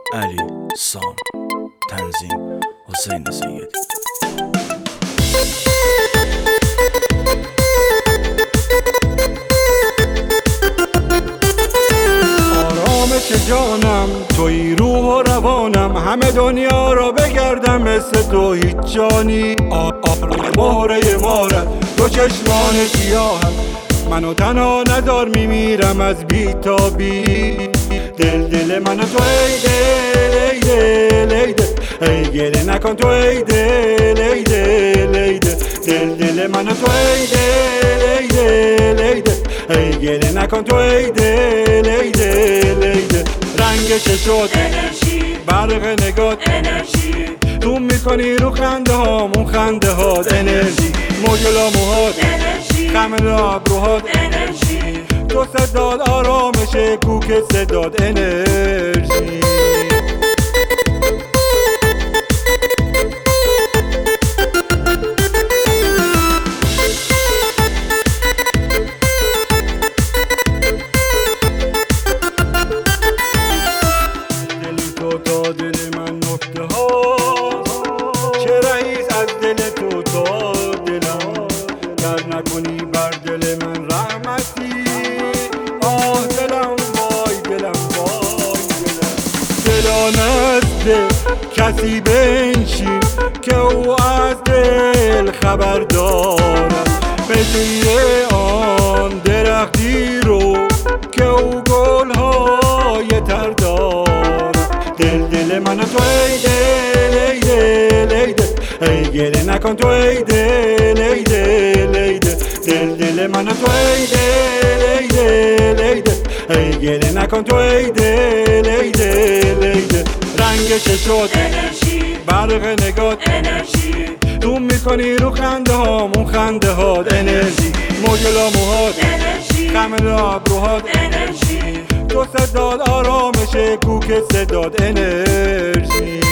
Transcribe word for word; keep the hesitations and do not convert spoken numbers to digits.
علی سام، تنظیم حسین سیدی. آرامش جانم توی روح و روانم، همه دنیا را بگردم مثل تو هیچ جانی. مهره مارم دو چشمان سیاهم، منو تنها ندار میمیرم از بیتابی. دل دل منو تو ای دل ای دل ای دل ای گله نکن تو ای دل ای دل ای دل دل دل منو تو ای دل ای دل ای دل ای گله نکن تو ای دل ای دل ای دل. رنگ چشات برق نگات انرژی، دوم میکنی رو خنده هامون خنده هات. انرژی موجلا موهات خمل ابروهات، انرژی تو صداد آرامش کوک صداد. انرژی دل تو تا دل من نکته ها، چه رئیس از دل تو تا دلم، در نکنی بر دل من رحمتی. آه دلم وای دلم وای دلم، دلا نزد کسی بنشین که او از دل خبر دارد. به زیر آن درختی رو که او گلهای تر دارد. دل دل منو تو ای دل ای دل ای دل ای گله نکن تو ای دل ای دل ای دل دل دل منو تو ای دل ای دل ای دل ای گله نکن تو ای دل ای دل ای دل. رنگ چشات انرژی، برق نگات انرژی دوم میکنی رو خنده هامون خنده هات. انرژی موجلا موهات انرژی خمل ابروهات، انرژی تو صداد آرامش کوک صداد. انرژی